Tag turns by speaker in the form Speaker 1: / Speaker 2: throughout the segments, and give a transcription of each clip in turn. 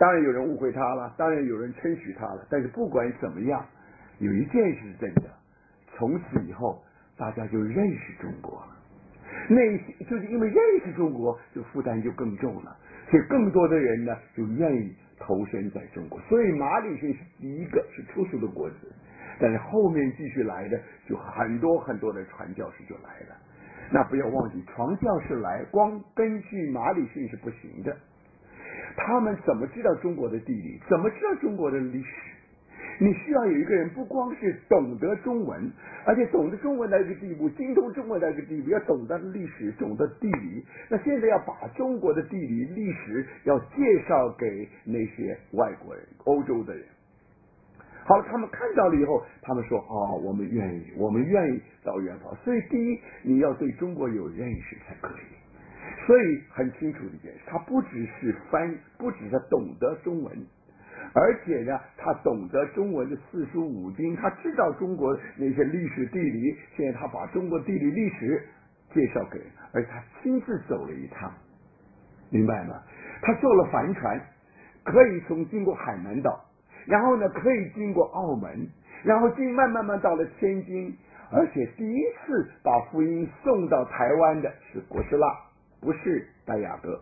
Speaker 1: 当然有人误会他了，当然有人称许他了，但是不管怎么样，有一件事是真的，从此以后大家就认识中国了。那就是因为认识中国，这个负担就更重了，所以更多的人呢就愿意投身在中国。所以马礼逊是第一个是出书的国子，但是后面继续来的就很多很多的传教士就来了。那不要忘记，传教士来光根据马礼逊是不行的，他们怎么知道中国的地理，怎么知道中国的历史？你需要有一个人不光是懂得中文，而且懂得中文到一个地步，精通中文到一个地步，要懂得历史，懂得地理。那现在要把中国的地理历史要介绍给那些外国人，欧洲的人。好了，他们看到了以后，他们说我们愿意到远方。所以第一，你要对中国有认识才可以。所以很清楚的一件事，他不只是他懂得中文，而且呢，他懂得中文的四书五经，他知道中国那些历史地理。现在他把中国地理历史介绍给人，而且他亲自走了一趟，明白吗？他坐了帆船，可以经过海南岛，然后呢可以经过澳门，然后慢慢到了天津，而且第一次把福音送到台湾的是郭士拉，不是戴雅各。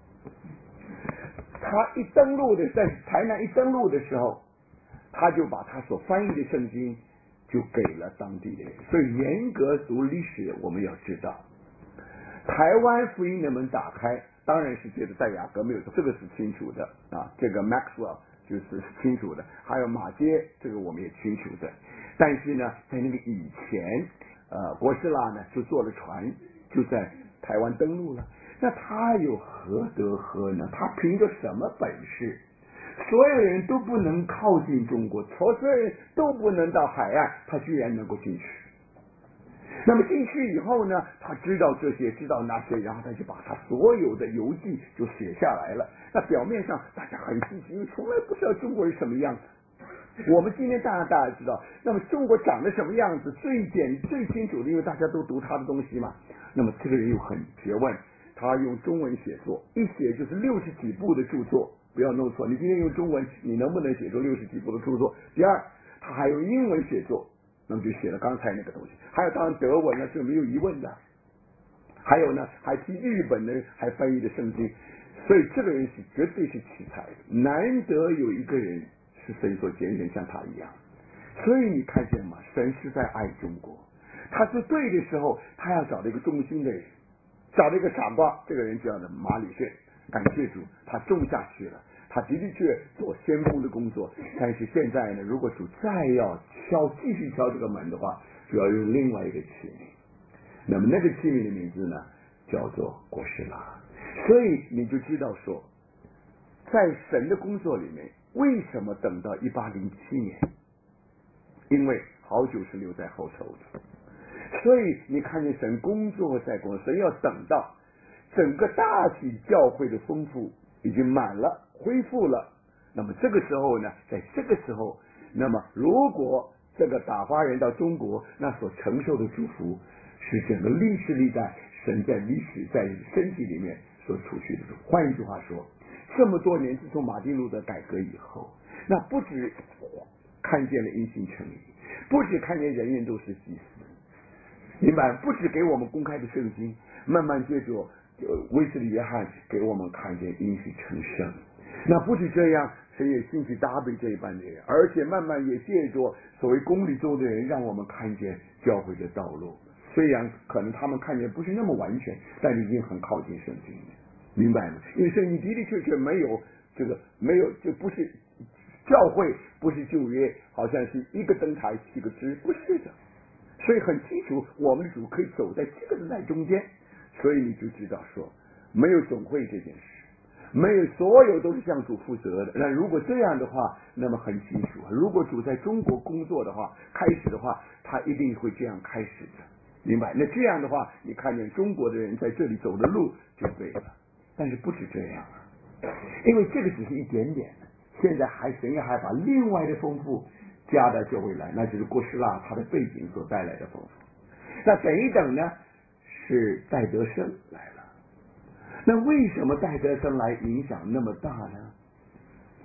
Speaker 1: 他在台南一登陆的时候，他就把他所翻译的圣经就给了当地的人。所以严格读历史，我们要知道，台湾福音的门打开，当然是觉得戴雅各没有错，这个是清楚的啊，这个 Maxwell 就是清楚的，还有马街，这个我们也清楚的。但是呢，在那个以前，郭士拉呢就坐了船，就在台湾登陆了。那他有何德何能？他凭着什么本事？所有人都不能靠近中国，所有人都不能到海岸，他居然能够进去。那么进去以后呢，他知道这些，知道那些，然后他就把他所有的游记就写下来了。那表面上大家很稀奇，因为从来不知道中国是什么样子。我们今天大家知道，那么中国长得什么样子最清楚的，因为大家都读他的东西嘛。那么这个人又很学问，他用中文写作，一写就是60几部的著作，不要弄错。你今天用中文，你能不能写出60几部的著作？第二，他还用英文写作，那么就写了刚才那个东西。还有当然德文呢，这没有疑问的。还有呢，还替日本人还翻译的圣经，所以这个人是绝对是奇才的，难得有一个人是神所拣选像他一样。所以你看见吗？神是在爱中国，他是对的时候，他要找到一个忠心的人，找到一个傻瓜，这个人叫做马礼逊。感谢主，他种下去了，他的确做先锋的工作。但是现在呢，如果主再要继续敲这个门的话，就要用另外一个器皿。那么那个器皿的名字呢，叫做郭士拉。所以你就知道说，在神的工作里面，为什么等到1807年？因为好久是留在后头的。所以你看见神工作在工作，神要等到整个大体教会的丰富已经满了，恢复了。那么这个时候呢，在这个时候，那么如果这个打发人到中国，那所承受的祝福是整个历史历代神在身体里面所储蓄的。换一句话说，这么多年自从马丁路德改革以后，那不止看见了因信称义，不止看见人人都是祭司，明白？不止给我们公开的圣经，慢慢接着威斯利约翰给我们看见因信成圣。那不止这样，神也兴起搭配这一般的人，而且慢慢也借着所谓公理中的人，让我们看见教会的道路。虽然可能他们看见不是那么完全，但是已经很靠近圣经了，明白吗？因为圣经的确没有就不是教会，不是旧约，好像是一个灯台7个枝，不是的。所以很清楚，我们的主可以走在这个时代中间，所以你就知道说，没有总会这件事，没有所有都是向主负责的。那如果这样的话，那么很清楚，如果主在中国工作的话，开始的话，他一定会这样开始的，明白？那这样的话，你看见中国的人在这里走的路就对了。但是不止这样啊，因为这个只是一点点，现在神还把另外的丰富加到教会来，那就是郭士拉他的背景所带来的丰富。那等一等呢，是戴德生来了。那为什么戴德生来影响那么大呢？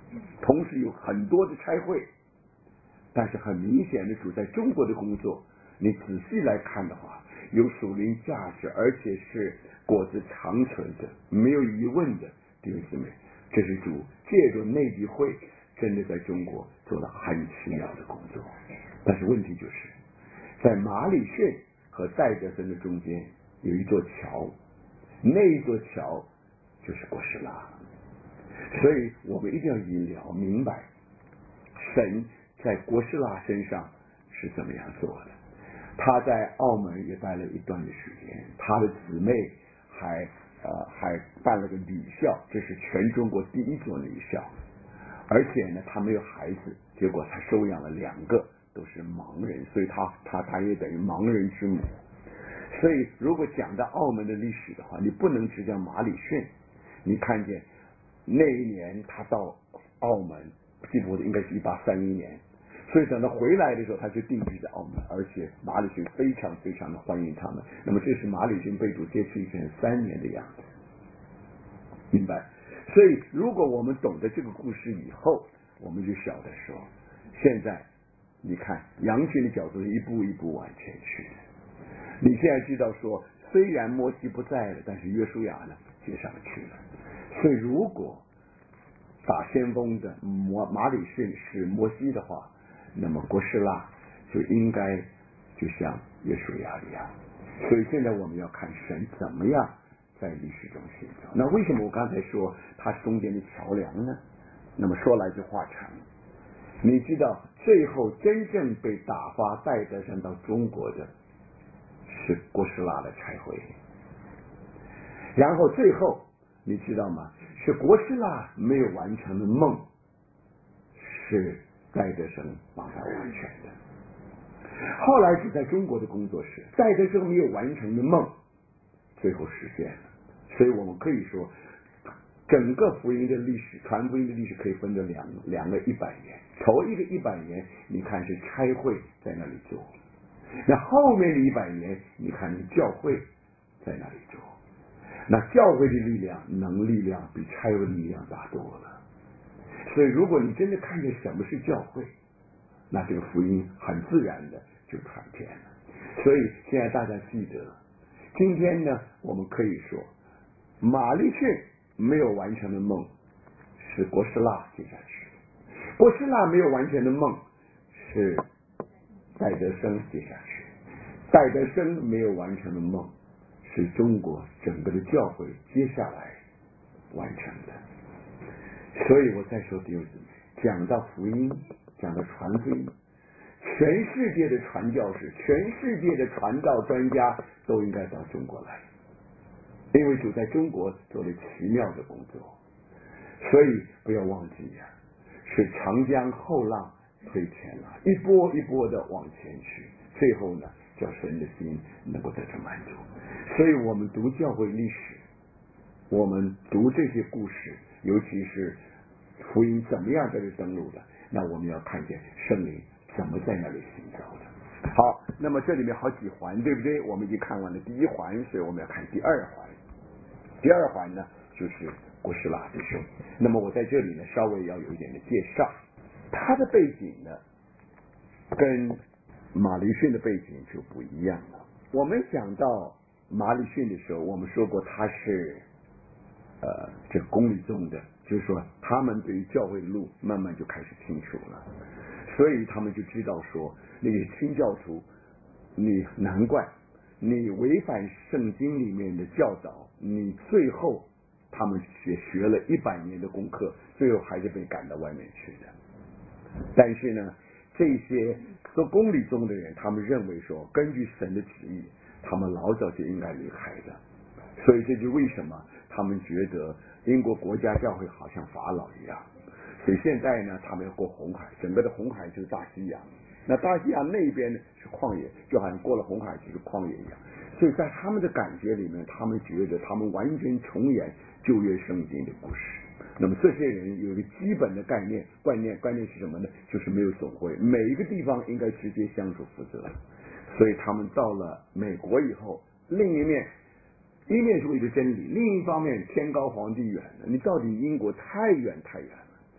Speaker 1: 同时有很多的差会，但是很明显的主在中国的工作，你仔细来看的话，有属灵价值，而且是果子长存的，没有疑问的。弟兄姊妹，这是主借着内地会真的在中国做了很奇妙的工作。但是问题就是在马里逊和戴德森的中间有一座桥，那一座桥就是哥斯拉。所以我们一定要明白神在哥斯拉身上是怎么样做的。他在澳门也待了一段的时间，他的姊妹还办了个女校，这是全中国第一所女校。而且呢，他没有孩子，结果他收养了2个都是盲人，所以他也等于盲人之母。所以如果讲到澳门的历史的话，你不能只讲马里逊。你看见那一年他到澳门，记不得应该是1831年，所以等他回来的时候，他就定居在澳门，而且马里逊非常非常的欢迎他们。那么这是马里逊被主接去前3年的样子，明白？所以如果我们懂得这个故事以后，我们就晓得说，现在你看羊群的角度是一步一步往前去的。你现在知道说，虽然摩西不在了，但是约书亚呢接上去了。所以如果打先锋的马里逊是摩西的话，那么哥斯拉就应该就像约书亚一样。所以现在我们要看神怎么样在历史中行走。那为什么我刚才说他是中间的桥梁呢？那么说来就话长，你知道最后真正被打发带得上到中国的是哥斯拉的差会，然后最后你知道吗？是哥斯拉没有完成的梦，是戴德生帮他完成的。后来是在中国的工作室，戴德生没有完成的梦，最后实现了。所以我们可以说，整个福音的历史，传福音的历史可以分成两个100年。头一个100年，你看是差会在那里做；那后面的100年，你看是教会在那里做。那教会的力量比差会的力量大多了。所以如果你真的看见什么是教会，那这个福音很自然的就传遍了。所以现在大家记得，今天呢，我们可以说马利逊没有完成的梦是哥斯拉接下去，哥斯拉没有完成的梦是戴德生接下去，戴德生没有完成的梦是中国整个的教会接下来完成的。所以我再说第二次，讲到福音，讲到传福音，全世界的传教士，全世界的传道专家都应该到中国来，因为主在中国做了奇妙的工作。所以不要忘记呀，是长江后浪推前浪，一波一波的往前去，最后呢，叫神的心能够得到满足。所以我们读教会历史，我们读这些故事，尤其是福音怎么样在这登陆的，那我们要看见圣灵怎么在那里行走的。好，那么这里面好几环，对不对？我们已经看完了第一环，所以我们要看第二环。第二环呢，就是哥斯拉的事。那么我在这里呢，稍微要有一点的介绍。他的背景呢，跟马里逊的背景就不一样了。我们讲到马里逊的时候，我们说过他是这公理宗的，就是说他们对于教会的路慢慢就开始清楚了，所以他们就知道说，那些清教徒，你难怪你违反圣经里面的教导，你最后他们学了100年的功课，最后还是被赶到外面去的。但是呢，这些做公理宗的人，他们认为说，根据神的旨意，他们老早就应该离开的。所以这就为什么他们觉得英国国家教会好像法老一样。所以现在呢，他们要过红海，整个的红海就是大西洋。那大西洋那边呢是旷野，就好像过了红海就是旷野一样。所以在他们的感觉里面，他们觉得他们完全重演旧约圣经的故事。那么这些人有一个基本的观念是什么呢？就是没有总会，每一个地方应该直接相处负责。所以他们到了美国以后，另一面是为了真理，另一方面天高皇帝远的，你到底英国太远了。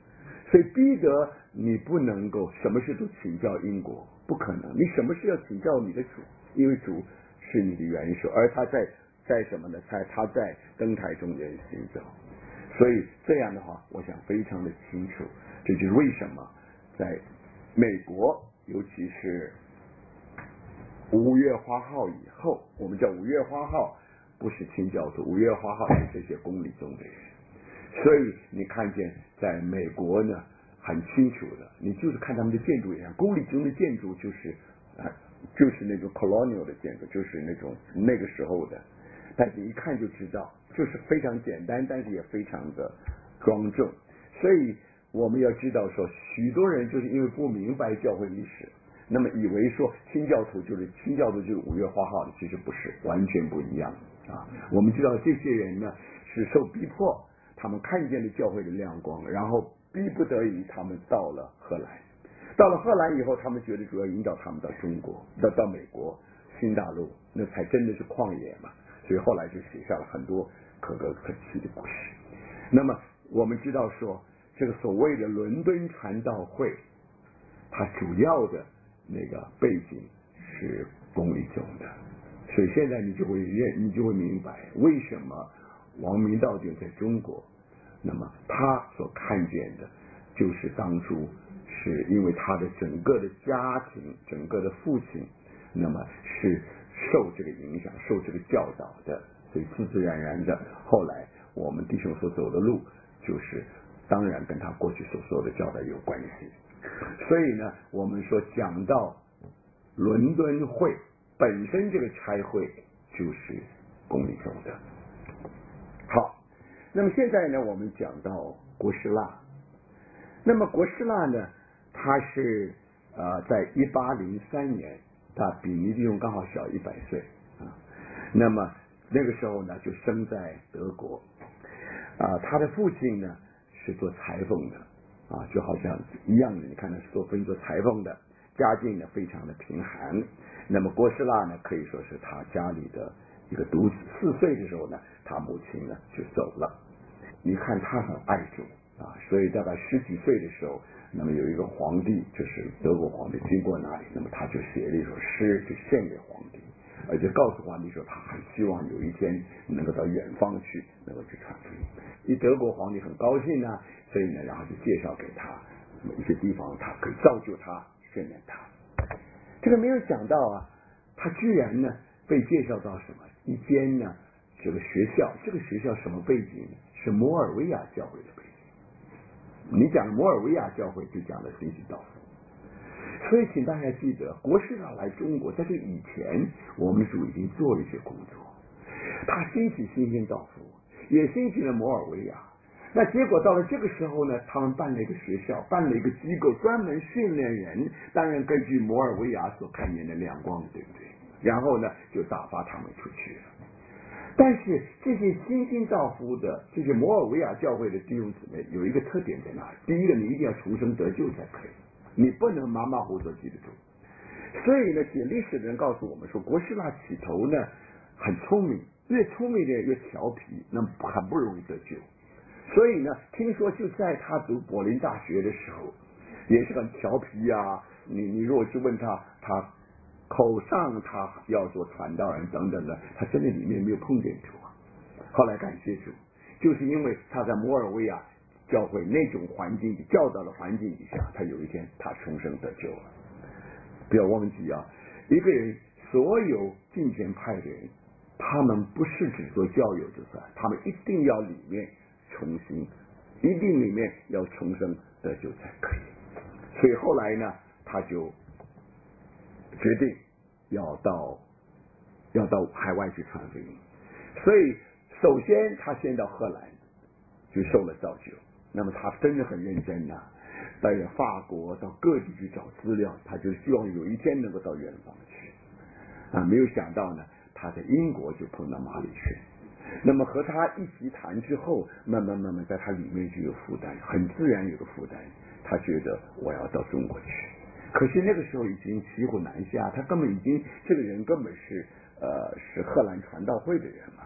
Speaker 1: 所以逼得你不能够什么事都请教英国，不可能，你什么事要请教你的主，因为主是你的元首，而他在什么呢？他在灯台中间行走。所以这样的话，我想非常的清楚，这就是为什么在美国，尤其是五月花号以后，我们叫五月花号，不是清教徒，五月花号是这些公理中的人。所以你看见在美国呢，很清楚的，你就是看他们的建筑一样，公理中的建筑就是那种 colonial 的建筑，就是那种那个时候的，但是一看就知道，就是非常简单，但是也非常的庄重。所以我们要知道说，许多人就是因为不明白教会历史，那么以为说清教徒就是五月花号的，其实不是，完全不一样啊。我们知道这些人呢是受逼迫，他们看见了教会的亮光，然后逼不得已他们到了荷兰。到了荷兰以后，他们觉得主要引导他们到中国，到美国新大陆，那才真的是旷野嘛。所以后来就写下了很多可歌可泣的故事。那么我们知道说，这个所谓的伦敦传道会，它主要的那个背景是公理中的，所以现在你就会明白为什么王明道就在中国，那么他所看见的就是当初是因为他的整个的家庭，整个的父亲，那么是受这个影响，受这个教导的，所以自自然然的，后来我们弟兄所走的路，就是当然跟他过去所说的教导有关系。所以呢，我们说讲到伦敦会本身，这个差会就是公理中的。好，那么现在呢，我们讲到国师腊。那么国师腊呢，他是在1803年，他比尼弟兄刚好小100岁啊。那么那个时候呢，就生在德国他的父亲呢是做裁缝的就好像一样的，你看他是做裁缝的，家境呢非常的贫寒。那么国师腊呢，可以说是他家里的一个独子，4岁的时候呢，他母亲呢就走了。你看他很爱主所以大概10几岁的时候，那么有一个皇帝，就是德国皇帝经过那里，那么他就写了一首诗，就献给皇帝，而且告诉皇帝说他很希望有一天能够到远方去，能够去传福音。德国皇帝很高兴呢，所以呢，然后就介绍给他一些地方，他可以造就他，训练他。这个没有想到他居然呢被介绍到什么一间呢这个学校，这个学校什么背景呢？是摩尔维亚教会的背景。你讲摩尔维亚教会，就讲了新兴道夫。所以请大家记得，国师腊来中国，在这以前，我们主已经做了一些工作。他兴起新兴道夫，也兴起了摩尔维亚。那结果到了这个时候呢，他们办了一个学校，办了一个机构，专门训练人。当然根据摩尔维亚所看见的亮光，对不对？然后呢，就打发他们出去了。但是这些新兴道夫的这些摩尔维亚教会的弟兄姊妹有一个特点在哪里？第一个，你一定要重生得救才可以，你不能马马虎虎记得住。所以呢，写历史的人告诉我们说，国师腊起头呢很聪明，越聪明的人越调皮，那么很不容易得救。所以呢，听说就在他读柏林大学的时候，也是很调皮你如果去问他口上他要做传道人等等的，他真的里面没有碰见主后来感谢主，就是因为他在摩尔维亚教会那种环境教导的环境底下，他有一天他重生得救了。不要忘记一个人所有敬虔派的人，他们不是只做教友就算，他们一定要里面重新，一定里面要重生得救才可以。所以后来呢，他就决定要到海外去传福音。所以首先他先到荷兰就受了造就，那么他真的很认真到法国到各地去找资料，他就希望有一天能够到远方去没有想到呢，他在英国就碰到马礼逊，那么和他一席谈之后，慢慢在他里面就有负担，很自然有个负担，他觉得我要到中国去。可是那个时候已经骑虎难下，他根本已经这个人根本是荷兰传道会的人嘛，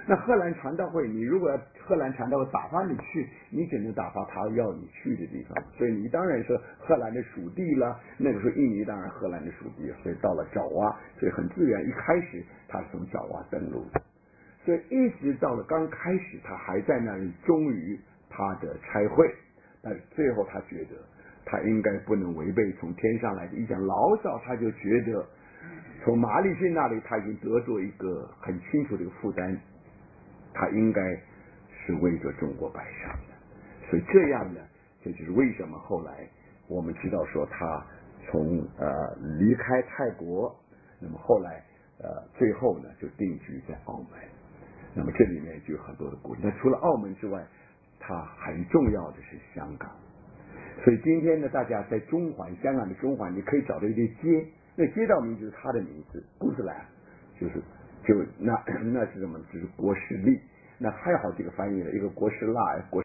Speaker 1: 那荷兰传道会，你如果荷兰传道会打发你去，你只能打发他要你去的地方，所以你当然是荷兰的属地了。那个时候印尼当然荷兰的属地，所以到了爪哇，所以很自然，一开始他是从爪哇登陆的，所以一直到了刚开始，他还在那里忠于他的差会，但是最后他觉得他应该不能违背从天上来的一讲牢骚，他就觉得从马里逊那里他已经得做一个很清楚的一个负担，他应该是为着中国摆上的。所以这样呢，这就是为什么后来我们知道说他从离开泰国，那么后来最后呢就定居在澳门。那么这里面就有很多的故事。那除了澳门之外，它很重要的是香港。所以今天呢，大家在中环，香港的中环，你可以找到一些街，那街道名就是他的名字，顾斯兰，那是什么？就是国士力。那还有好几个翻译的，一个国士辣，国